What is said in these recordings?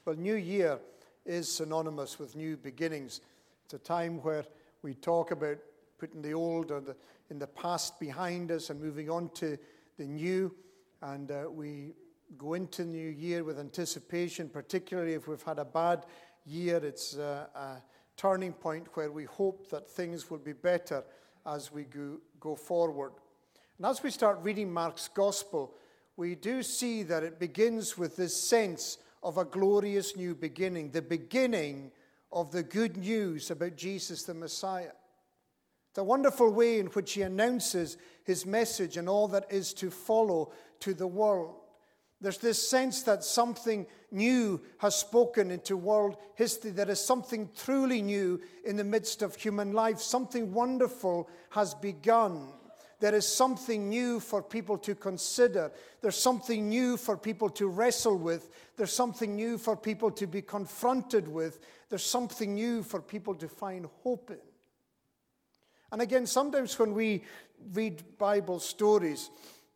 Well, New Year is synonymous with new beginnings. It's a time where we talk about putting the old or in the past behind us and moving on to the new. And we go into the new year with anticipation, particularly if we've had a bad year. It's a turning point where we hope that things will be better as we go forward. And as we start reading Mark's Gospel, we do see that it begins with this sense of a glorious new beginning, the beginning of the good news about Jesus the Messiah. It's a wonderful way in which he announces his message and all that is to follow to the world. There's this sense that something new has spoken into world history. There is something truly new in the midst of human life. Something wonderful has begun. There is something new for people to consider. There's something new for people to wrestle with. There's something new for people to be confronted with. There's something new for people to find hope in. And again, sometimes when we read Bible stories,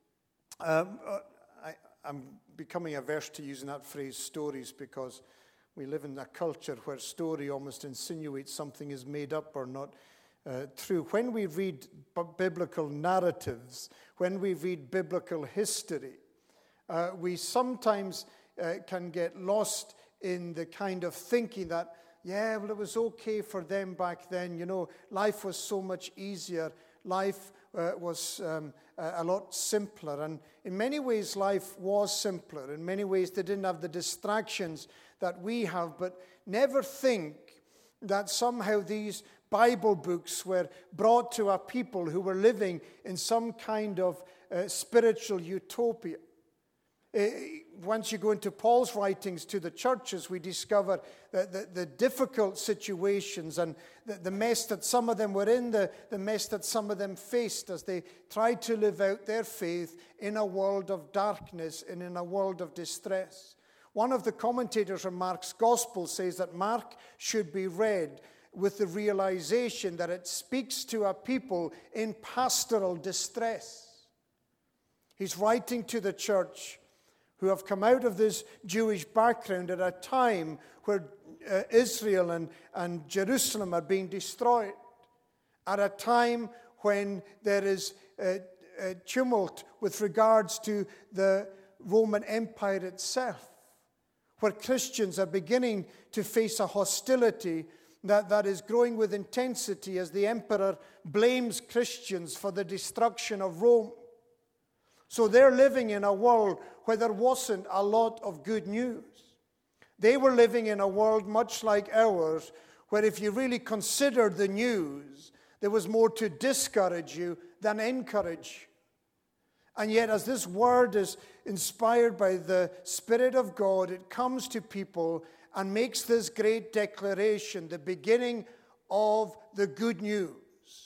I'm becoming averse to using that phrase, stories, because we live in a culture where story almost insinuates something is made up or not true. When we read biblical narratives, when we read biblical history, we sometimes can get lost in the kind of thinking that, yeah, well, it was okay for them back then. You know, life was so much easier. Life was a lot simpler. And in many ways, life was simpler. In many ways, they didn't have the distractions that we have. But never think that somehow these Bible books were brought to a people who were living in some kind of spiritual utopia. Once you go into Paul's writings to the churches, we discover the difficult situations and the mess that some of them were in, the mess that some of them faced as they tried to live out their faith in a world of darkness and in a world of distress. One of the commentators on Mark's Gospel says that Mark should be read with the realization that it speaks to a people in pastoral distress. He's writing to the church who have come out of this Jewish background at a time where Israel and Jerusalem are being destroyed, at a time when there is a tumult with regards to the Roman Empire itself, where Christians are beginning to face a hostility that is growing with intensity as the emperor blames Christians for the destruction of Rome. So they're living in a world where there wasn't a lot of good news. They were living in a world much like ours, where if you really considered the news, there was more to discourage you than encourage. And yet, as this word is inspired by the Spirit of God, it comes to people and makes this great declaration, the beginning of the good news.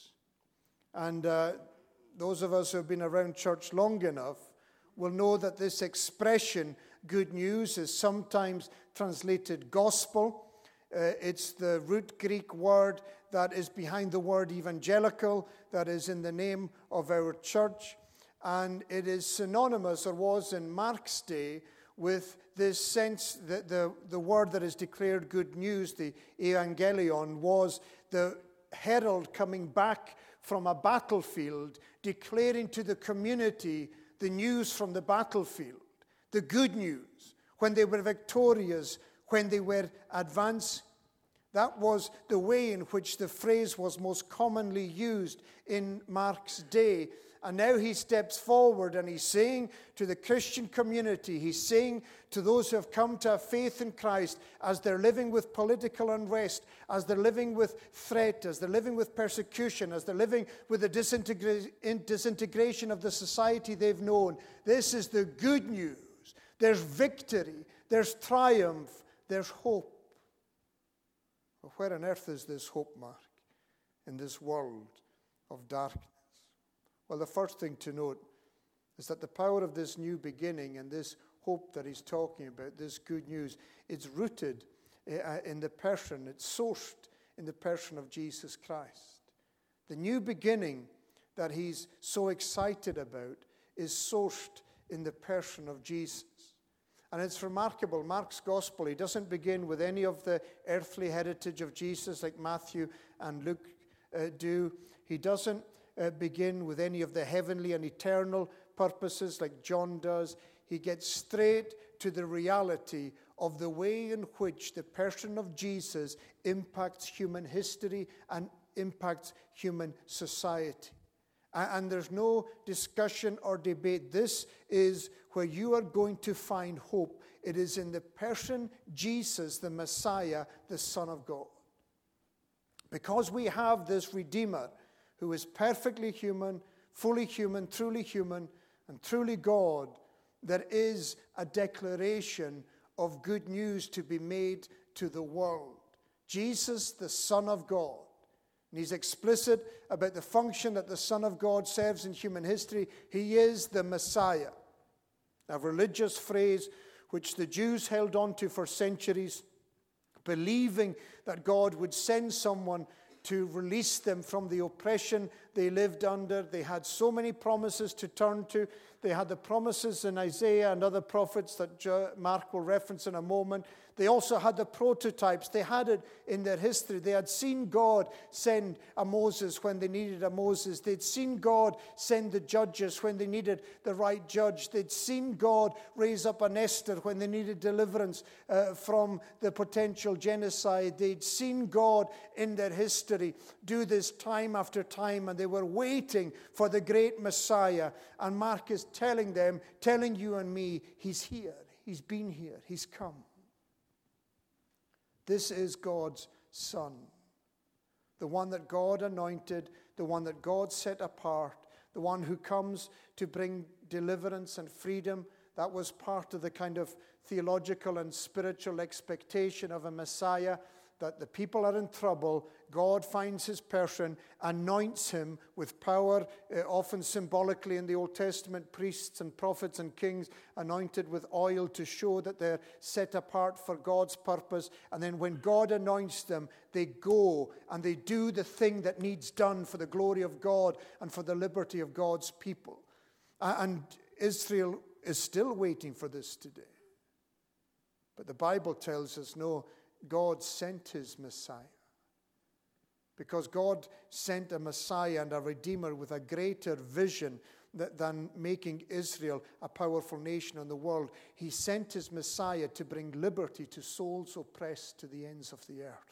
And those of us who have been around church long enough will know that this expression, good news, is sometimes translated gospel. It's the root Greek word that is behind the word evangelical, that is in the name of our church. And it is synonymous, or was in Mark's day, with this sense that the word that is declared good news, the evangelion, was the herald coming back from a battlefield, declaring to the community the news from the battlefield, the good news, when they were victorious, when they were advancing. That was the way in which the phrase was most commonly used in Mark's day. And now he steps forward and he's saying to the Christian community, he's saying to those who have come to have faith in Christ, as they're living with political unrest, as they're living with threat, as they're living with persecution, as they're living with the disintegration of the society they've known, this is the good news. There's victory, there's triumph, there's hope. Well, where on earth is this hope, Mark, in this world of darkness? Well, the first thing to note is that the power of this new beginning and this hope that he's talking about, this good news, it's rooted in the person, it's sourced in the person of Jesus Christ. The new beginning that he's so excited about is sourced in the person of Jesus. And it's remarkable. Mark's gospel, he doesn't begin with any of the earthly heritage of Jesus like Matthew and Luke do. He doesn't begin with any of the heavenly and eternal purposes like John does. He gets straight to the reality of the way in which the person of Jesus impacts human history and impacts human society. And there's no discussion or debate. This is where you are going to find hope. It is in the person, Jesus, the Messiah, the Son of God. Because we have this Redeemer who is perfectly human, truly and truly God, there is a declaration of good news to be made to the world. Jesus, the Son of God. And he's explicit about the function that the Son of God serves in human history. He is the Messiah. A religious phrase which the Jews held on to for centuries, believing that God would send someone to release them from the oppression they lived under. They had so many promises to turn to. They had the promises in Isaiah and other prophets that Mark will reference in a moment. They also had the prototypes. They had it in their history. They had seen God send a Moses when they needed a Moses. They'd seen God send the judges when they needed the right judge. They'd seen God raise up an Esther when they needed deliverance from the potential genocide. They'd seen God in their history do this time after time, and they were waiting for the great Messiah. And Mark is telling them, telling you and me, he's here. He's been here. He's come. This is God's Son, the one that God anointed, the one that God set apart, the one who comes to bring deliverance and freedom. That was part of the kind of theological and spiritual expectation of a Messiah, that the people are in trouble. God finds his person, anoints him with power, often symbolically in the Old Testament, priests and prophets and kings anointed with oil to show that they're set apart for God's purpose. And then when God anoints them, they go and they do the thing that needs done for the glory of God and for the liberty of God's people. And Israel is still waiting for this today. But the Bible tells us, no, God sent his Messiah. Because God sent a Messiah and a Redeemer with a greater vision than making Israel a powerful nation in the world. He sent his Messiah to bring liberty to souls oppressed to the ends of the earth.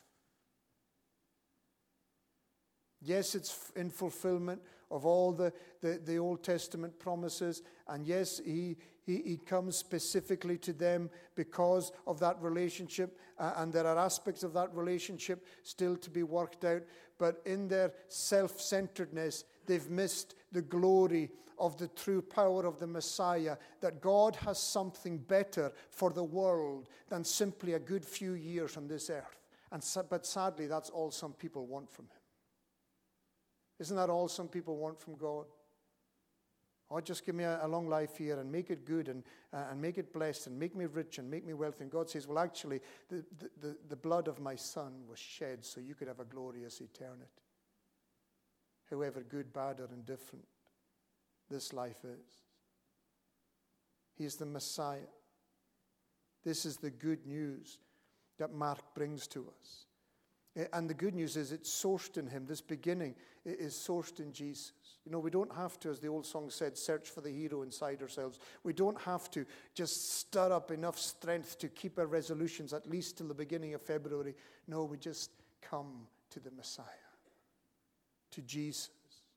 Yes, it's in fulfillment of all the Old Testament promises. And yes, he comes specifically to them because of that relationship. And there are aspects of that relationship still to be worked out. But in their self-centeredness, they've missed the glory of the true power of the Messiah, that God has something better for the world than simply a good few years on this earth. But sadly, that's all some people want from him. Isn't that all some people want from God? Oh, just give me a long life here and make it good and make it blessed and make me rich and make me wealthy. And God says, well, actually, the blood of my Son was shed so you could have a glorious eternity. However good, bad, or indifferent this life is. He is the Messiah. This is the good news that Mark brings to us. And the good news is it's sourced in him. This beginning is sourced in Jesus. You know, we don't have to, as the old song said, search for the hero inside ourselves. We don't have to just stir up enough strength to keep our resolutions at least till the beginning of February. No, we just come to the Messiah, to Jesus.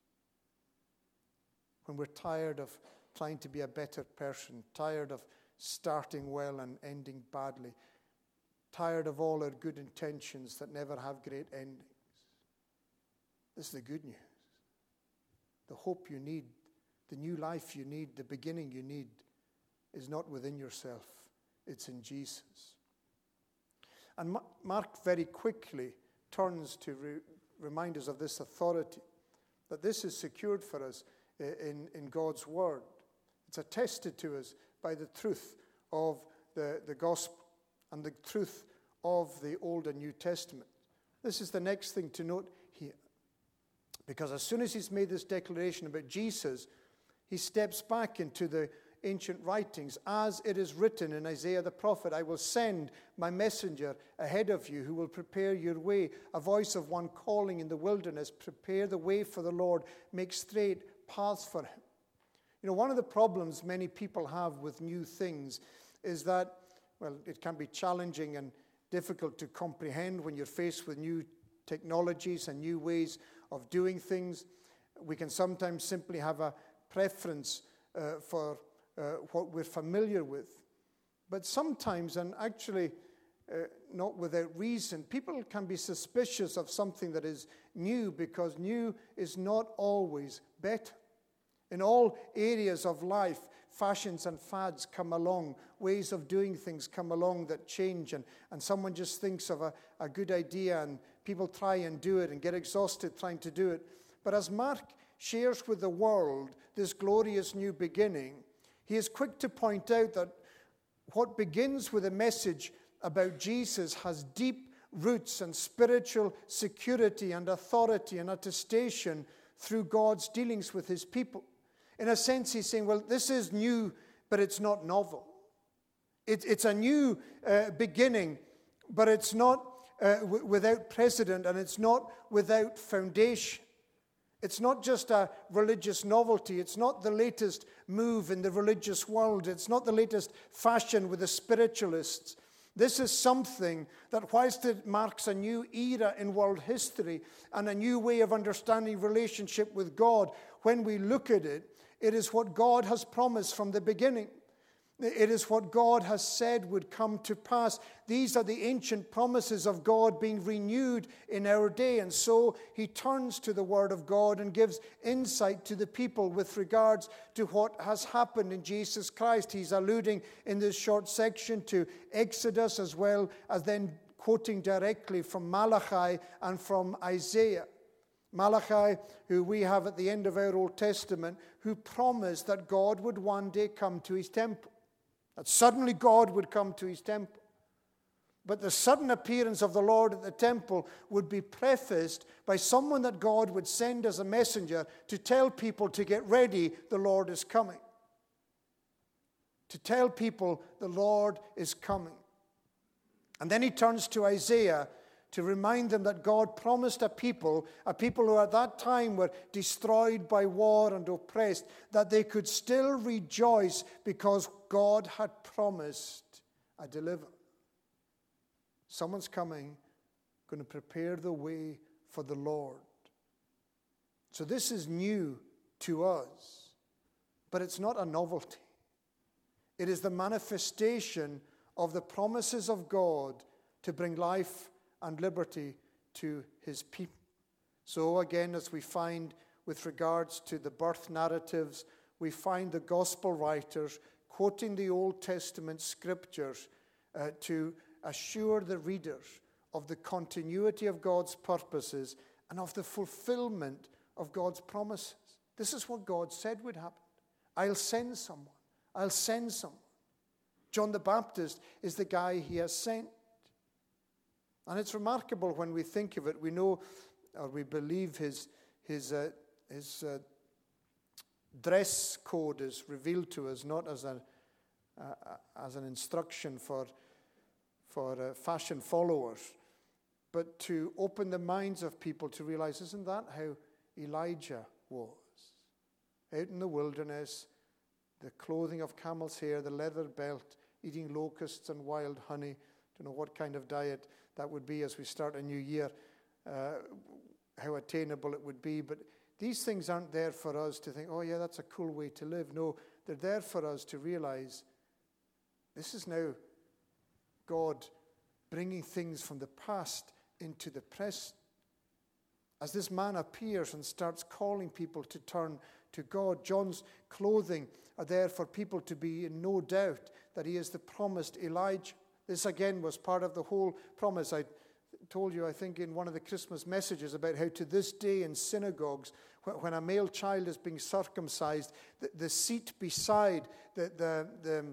When we're tired of trying to be a better person, tired of starting well and ending badly, tired of all our good intentions that never have great endings. This is the good news. The hope you need, the new life you need, the beginning you need is not within yourself. It's in Jesus. And Mark very quickly turns to remind us of this authority, that this is secured for us in God's word. It's attested to us by the truth of the gospel and the truth of the Old and New Testament. This is the next thing to note here. Because as soon as he's made this declaration about Jesus, he steps back into the ancient writings. As it is written in Isaiah the prophet, I will send my messenger ahead of you who will prepare your way. A voice of one calling in the wilderness, prepare the way for the Lord, make straight paths for him. You know, one of the problems many people have with new things is that, well, it can be challenging and difficult to comprehend when you're faced with new technologies and new ways of doing things. We can sometimes simply have a preference for what we're familiar with. But sometimes, and actually not without reason, people can be suspicious of something that is new because new is not always better. In all areas of life, fashions and fads come along, ways of doing things come along that change, and someone just thinks of a good idea and people try and do it and get exhausted trying to do it. But as Mark shares with the world this glorious new beginning, he is quick to point out that what begins with a message about Jesus has deep roots and spiritual security and authority and attestation through God's dealings with his people. In a sense, he's saying, well, this is new, but it's not novel. It's a new beginning, but it's not without precedent, and it's not without foundation. It's not just a religious novelty. It's not the latest move in the religious world. It's not the latest fashion with the spiritualists. This is something that, whilst it marks a new era in world history and a new way of understanding relationship with God, when we look at it, it is what God has promised from the beginning. It is what God has said would come to pass. These are the ancient promises of God being renewed in our day. And so he turns to the Word of God and gives insight to the people with regards to what has happened in Jesus Christ. He's alluding in this short section to Exodus, as well as then quoting directly from Malachi and from Isaiah. Malachi, who we have at the end of our Old Testament, who promised that God would one day come to his temple. That suddenly God would come to his temple. But the sudden appearance of the Lord at the temple would be prefaced by someone that God would send as a messenger to tell people to get ready, the Lord is coming. To tell people the Lord is coming. And then he turns to Isaiah to remind them that God promised a people who at that time were destroyed by war and oppressed, that they could still rejoice because God had promised a deliverer. Someone's coming, going to prepare the way for the Lord. So this is new to us, but it's not a novelty. It is the manifestation of the promises of God to bring life and liberty to his people. So again, as we find with regards to the birth narratives, we find the gospel writers quoting the Old Testament scriptures to assure the readers of the continuity of God's purposes and of the fulfillment of God's promises. This is what God said would happen. I'll send someone. I'll send someone. John the Baptist is the guy he has sent. And it's remarkable when we think of it. We know, or we believe his dress code is revealed to us, not as an instruction for fashion followers, but to open the minds of people to realize, isn't that how Elijah was? Out in the wilderness, the clothing of camel's hair, the leather belt, eating locusts and wild honey. Don't know what kind of diet that would be as we start a new year, how attainable it would be. But these things aren't there for us to think, oh yeah, that's a cool way to live. No, they're there for us to realize this is now God bringing things from the past into the present. As this man appears and starts calling people to turn to God, John's clothing are there for people to be in no doubt that he is the promised Elijah. This again was part of the whole promise. I told you, I think, in one of the Christmas messages about how to this day in synagogues, when a male child is being circumcised, the seat beside the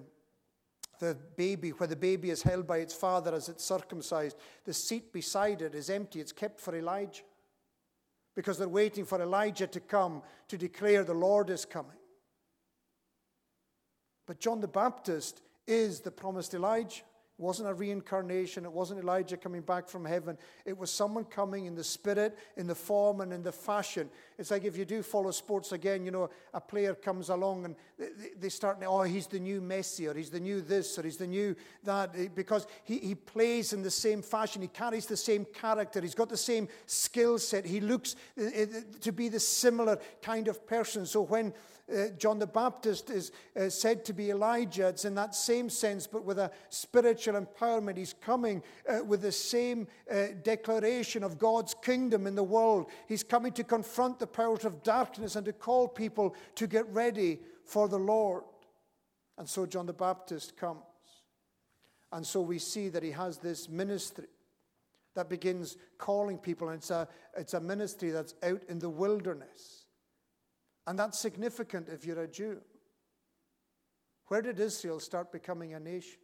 baby, where the baby is held by its father as it's circumcised, the seat beside it is empty. It's kept for Elijah, because they're waiting for Elijah to come to declare the Lord is coming. But John the Baptist is the promised Elijah. It wasn't a reincarnation. It wasn't Elijah coming back from heaven. It was someone coming in the spirit, in the form, and in the fashion. It's like if you do follow sports again, a player comes along and they start, he's the new Messi, or he's the new this, or he's the new that, because he plays in the same fashion. He carries the same character. He's got the same skill set. He looks to be the similar kind of person. So when John the Baptist is said to be Elijah, it's in that same sense, but with a spiritual empowerment. He's coming with the same declaration of God's kingdom in the world. He's coming to confront the powers of darkness and to call people to get ready for the Lord. And so John the Baptist comes. And so we see that he has this ministry that begins calling people, and it's a ministry that's out in the wilderness. And that's significant if you're a Jew. Where did Israel start becoming a nation?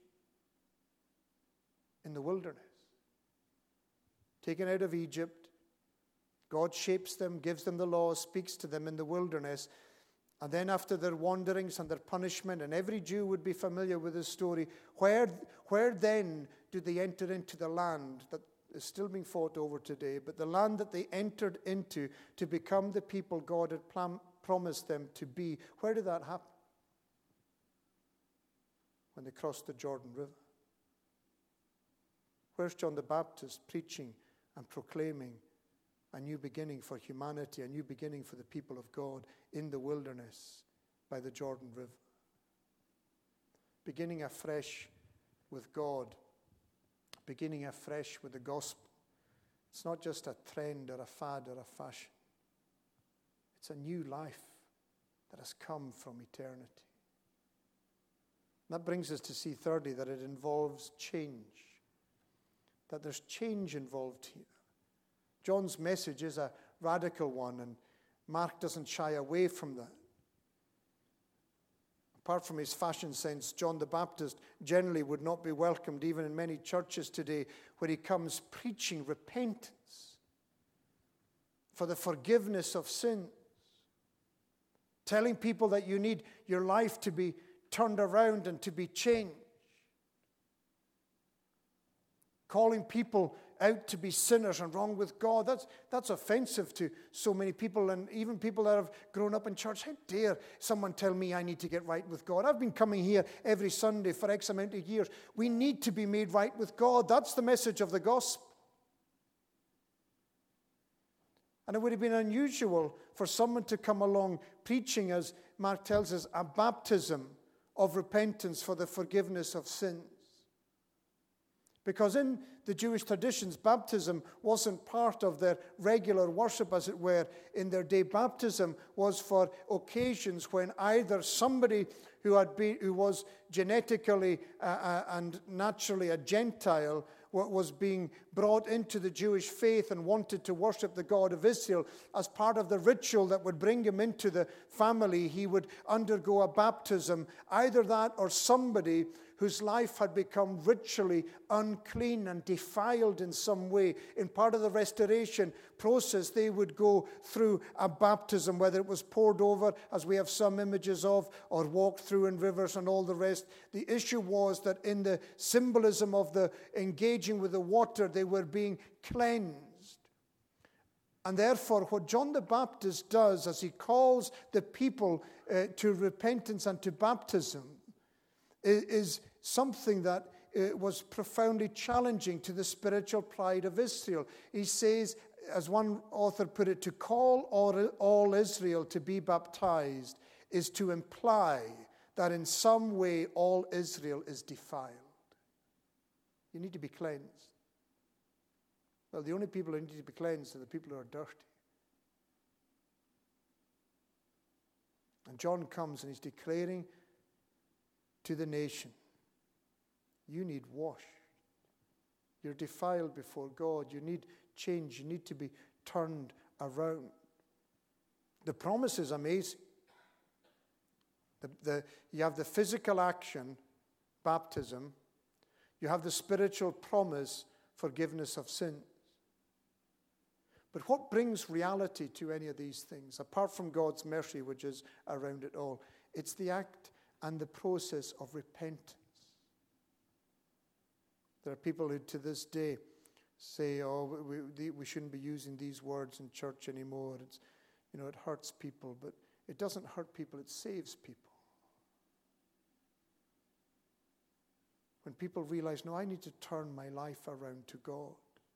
In the wilderness. Taken out of Egypt, God shapes them, gives them the law, speaks to them in the wilderness. And then after their wanderings and their punishment, and every Jew would be familiar with this story, where then do they enter into the land that is still being fought over today, but the land that they entered into to become the people God had promised them to be? Where did that happen? When they crossed the Jordan River. Where's John the Baptist preaching and proclaiming a new beginning for humanity, a new beginning for the people of God in the wilderness by the Jordan River? Beginning afresh with God, beginning afresh with the gospel. It's not just a trend or a fad or a fashion. It's a new life that has come from eternity. And that brings us to see thirdly that it involves change. That there's change involved here. John's message is a radical one, and Mark doesn't shy away from that. Apart from his fashion sense, John the Baptist generally would not be welcomed even in many churches today, where he comes preaching repentance for the forgiveness of sins, telling people that you need your life to be turned around and to be changed, calling people out to be sinners and wrong with God. That's offensive to so many people, and even people that have grown up in church. How dare someone tell me I need to get right with God? I've been coming here every Sunday for X amount of years. We need to be made right with God. That's the message of the gospel. And it would have been unusual for someone to come along preaching, as Mark tells us, a baptism of repentance for the forgiveness of sins. Because in the Jewish traditions, baptism wasn't part of their regular worship, as it were. In their day, baptism was for occasions when either somebody who was genetically and naturally a Gentile was being brought into the Jewish faith and wanted to worship the God of Israel. As part of the ritual that would bring him into the family, he would undergo a baptism. Either that or somebody whose life had become ritually unclean and defiled in some way. In part of the restoration process, they would go through a baptism, whether it was poured over, as we have some images of, or walked through in rivers and all the rest. The issue was that in the symbolism of the engaging with the water, they were being cleansed. And therefore, what John the Baptist does as he calls the people to repentance and to baptism is something that was profoundly challenging to the spiritual pride of Israel. He says, as one author put it, to call all Israel to be baptized is to imply that in some way all Israel is defiled. You need to be cleansed. Well, the only people who need to be cleansed are the people who are dirty. And John comes and he's declaring to the nation, you need wash. You're defiled before God. You need change. You need to be turned around. The promise is amazing. You have the physical action, baptism. You have the spiritual promise, forgiveness of sins. But what brings reality to any of these things, apart from God's mercy, which is around it all? It's the act and the process of repentance. There are people who to this day say, oh, we shouldn't be using these words in church anymore. It's, it hurts people, but it doesn't hurt people, it saves people. When people realize, no, I need to turn my life around to God.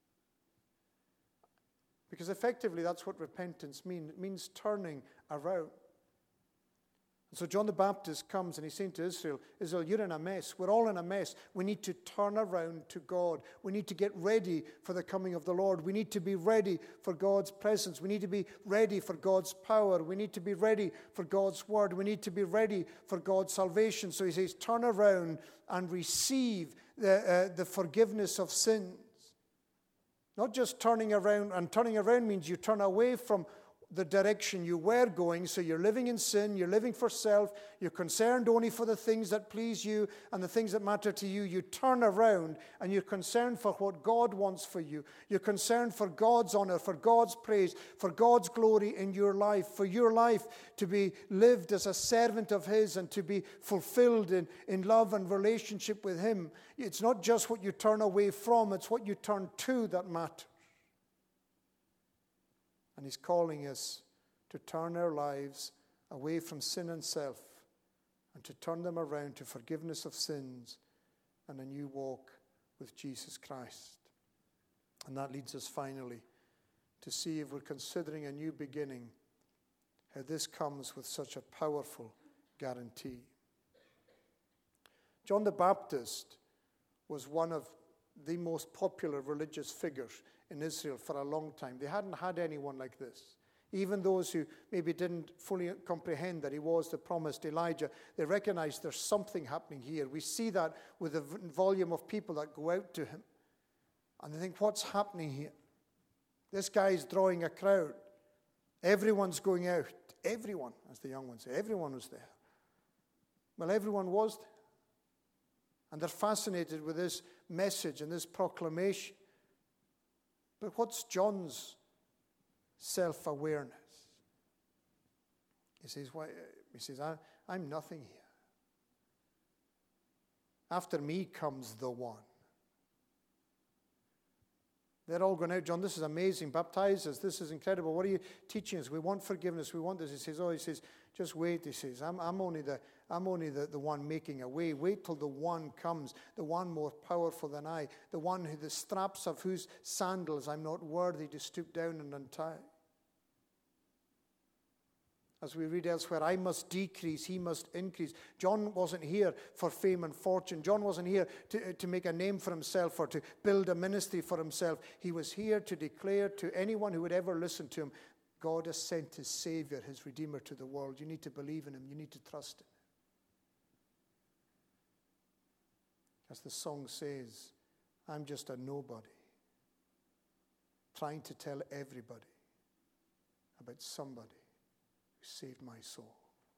Because effectively that's what repentance means. It means turning around. And so John the Baptist comes and he's saying to Israel, you're in a mess. We're all in a mess. We need to turn around to God. We need to get ready for the coming of the Lord. We need to be ready for God's presence. We need to be ready for God's power. We need to be ready for God's word. We need to be ready for God's salvation. So he says, turn around and receive the forgiveness of sins. Not just turning around, and turning around means you turn away from the direction you were going, so you're living in sin, you're living for self, you're concerned only for the things that please you and the things that matter to you. You turn around and you're concerned for what God wants for you. You're concerned for God's honor, for God's praise, for God's glory in your life, for your life to be lived as a servant of His and to be fulfilled in love and relationship with Him. It's not just what you turn away from, it's what you turn to that matters. And He's calling us to turn our lives away from sin and self and to turn them around to forgiveness of sins and a new walk with Jesus Christ. And that leads us finally to see, if we're considering a new beginning, how this comes with such a powerful guarantee. John the Baptist was one of the most popular religious figures in Israel for a long time. They hadn't had anyone like this. Even those who maybe didn't fully comprehend that he was the promised Elijah, they recognized there's something happening here. We see that with the volume of people that go out to him. And they think, what's happening here? This guy is drawing a crowd. Everyone's going out. Everyone, as the young ones say, everyone was there. Well, everyone was there. And they're fascinated with this message and this proclamation. But what's John's self-awareness? He says, I'm nothing here. After me comes the one. They're all going out, John, this is amazing. Baptize us. This is incredible. What are you teaching us? We want forgiveness. We want this. He says, just wait. He says, I'm only the one making a way. Wait till the one comes, the one more powerful than I, the one who the straps of whose sandals I'm not worthy to stoop down and untie. As we read elsewhere, I must decrease, he must increase. John wasn't here for fame and fortune. John wasn't here to make a name for himself or to build a ministry for himself. He was here to declare to anyone who would ever listen to him, God has sent his Savior, his Redeemer to the world. You need to believe in him. You need to trust him. As the song says, I'm just a nobody, trying to tell everybody about somebody who saved my soul.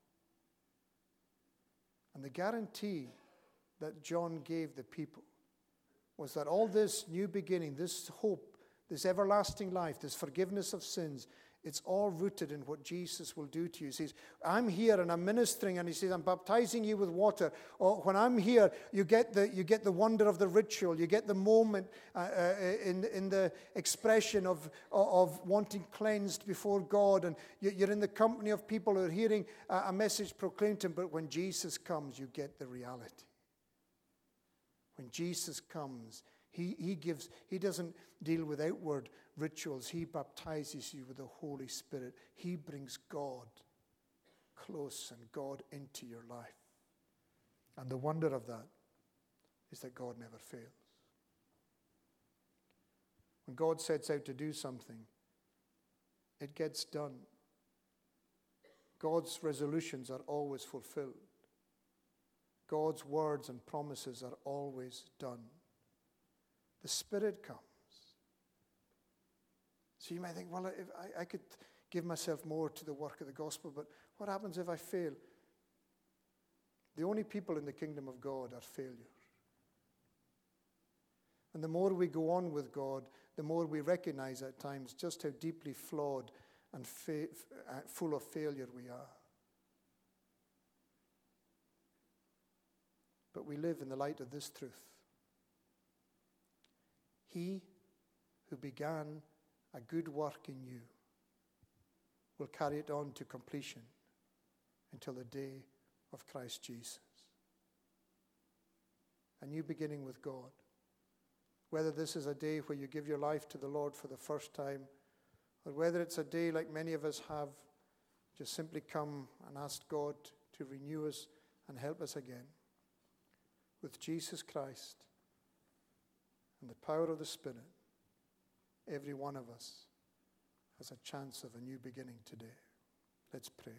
And the guarantee that John gave the people was that all this new beginning, this hope, this everlasting life, this forgiveness of sins, it's all rooted in what Jesus will do to you. He says, I'm here and I'm ministering, and he says, I'm baptizing you with water. Or when I'm here, you get the wonder of the ritual. You get the moment in the expression of wanting cleansed before God. And you're in the company of people who are hearing a message proclaimed to them. But when Jesus comes, you get the reality. When Jesus comes, He doesn't deal with outward rituals. He baptizes you with the Holy Spirit. He brings God close and God into your life. And the wonder of that is that God never fails. When God sets out to do something, it gets done. God's resolutions are always fulfilled. God's words and promises are always done. The Spirit comes. So you might think, well, if I could give myself more to the work of the gospel, but what happens if I fail? The only people in the kingdom of God are failures. And the more we go on with God, the more we recognize at times just how deeply flawed and full of failure we are. but we live in the light of this truth. He who began a good work in you will carry it on to completion until the day of Christ Jesus. A new beginning with God. Whether this is a day where you give your life to the Lord for the first time, or whether it's a day like many of us have, just simply come and ask God to renew us and help us again. With Jesus Christ and the power of the Spirit, every one of us has a chance of a new beginning today. Let's pray.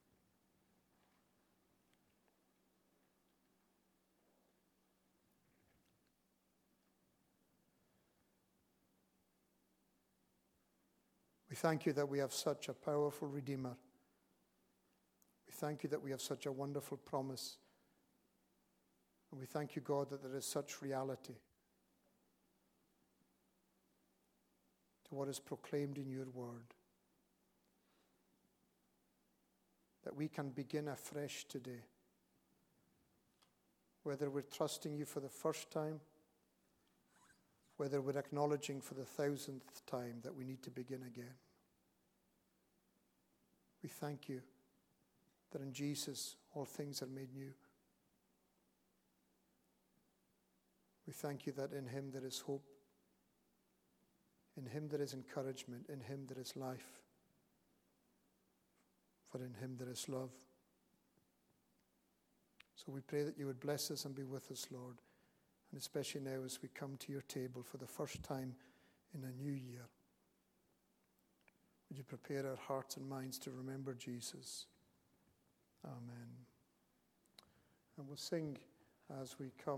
We thank you that we have such a powerful Redeemer. We thank you that we have such a wonderful promise. And we thank you, God, that there is such reality to what is proclaimed in your word. That we can begin afresh today. Whether we're trusting you for the first time, whether we're acknowledging for the 1,000th time that we need to begin again. We thank you that in Jesus all things are made new. We thank you that in him there is hope, in him there is encouragement, in him there is life, for in him there is love. So we pray that you would bless us and be with us, Lord, and especially now as we come to your table for the first time in a new year. Would you prepare our hearts and minds to remember Jesus? Amen. And we'll sing as we come.